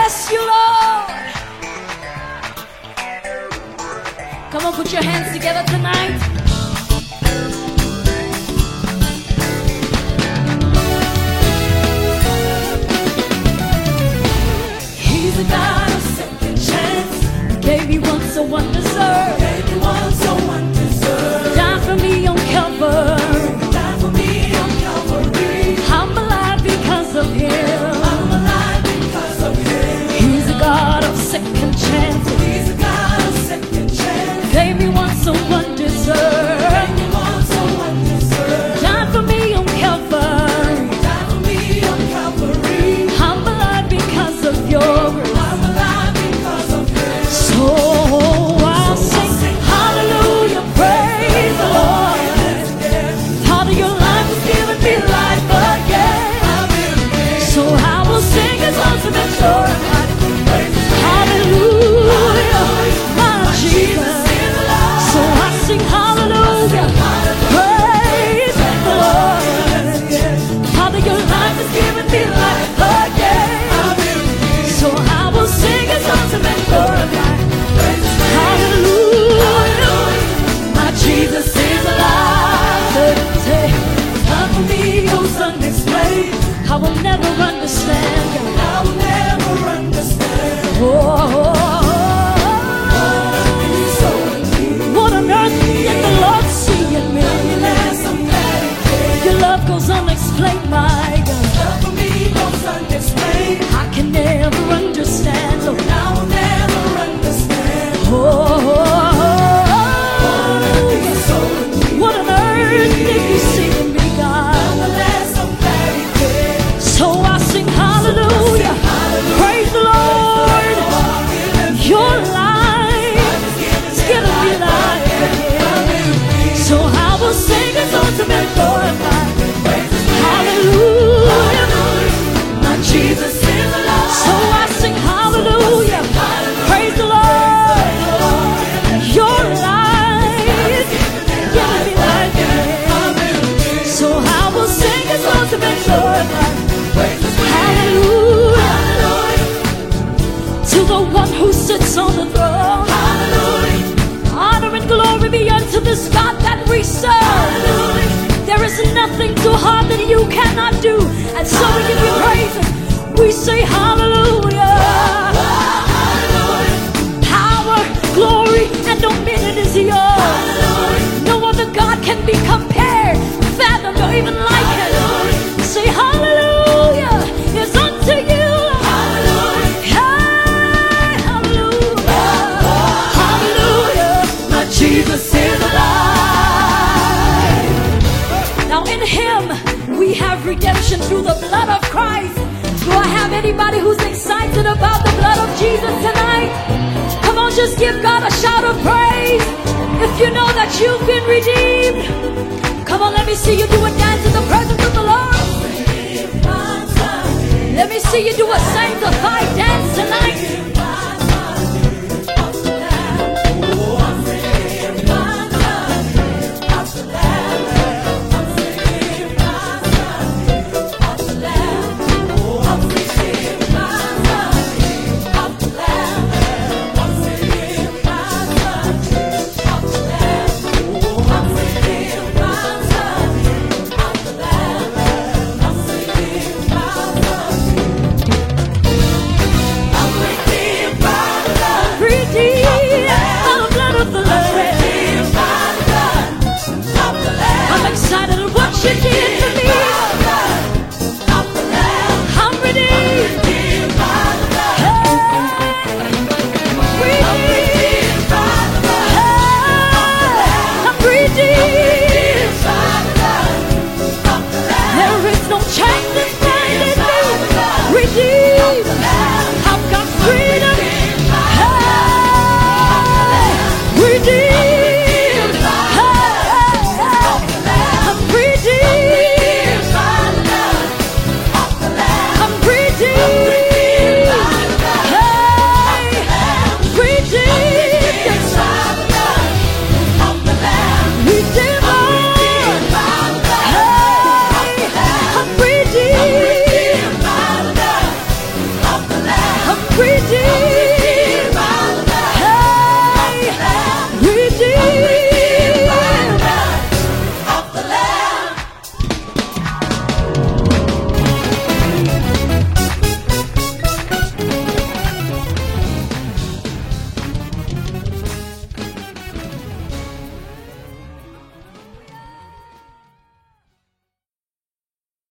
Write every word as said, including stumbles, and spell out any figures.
bless you, Lord. Come on, put your hands together tonight. He's a God of second chance. Gave me one so one deserved. Gave me one so one deserved. Died for me on Calvary. Died for me on Calvary. I'm alive because of Him. I'm alive because of Him. He's a God of second chances. He's a God of second chances. Gave me one so one deserved. Gave me one so one deserved. Died for me on Calvary. Died for me on Calvary. I'm alive because of Your grace. I'm alive because of Him. So I'll sing hallelujah, praise the Lord. Part of Your life has given me life again. So I will sing His ultimate story. Hallelujah, my Jesus. So I sing hallelujah, praise the Lord. Part of Your life has given me life again. So I will sing His ultimate glory. Hallelujah, my Jesus is alive. Say, love for me goes unexplained. I will never understand. I will never understand. Oh, what on earth did the Lord see in me? Your love goes unexplained, my God. Love for me goes unexplained. I can never understand. So I will never understand. Oh, what on earth did You see in me, God? So I sing hallelujah, praise the Lord. Your life is giving me life again. So I will sing His ultimate glory. Hallelujah, my Jesus is alive. So I sing hallelujah, praise the Lord. Your life is giving me life again. So I will sing His ultimate glory. Hallelujah, to the one who sits on the throne. Hallelujah, honor and glory be unto this God that we serve. Hallelujah, there is nothing too hard that You cannot do, and so we give You praise. We say hallelujah. Hallelujah, power, glory, and dominion is Yours. Hallelujah, no other God can be compared, fathomed, or even like Him. Say hallelujah is unto You. Hallelujah, hallelujah, hallelujah, my Jesus is alive. Now in Him we have redemption through the blood of Christ. Do I have anybody who's excited about the blood of Jesus tonight? Come on, just give God a shout of praise if you know that you've been redeemed. Come on, let me see you do a dance in the presence of the Lord. Let me see you do a sanctified dance tonight.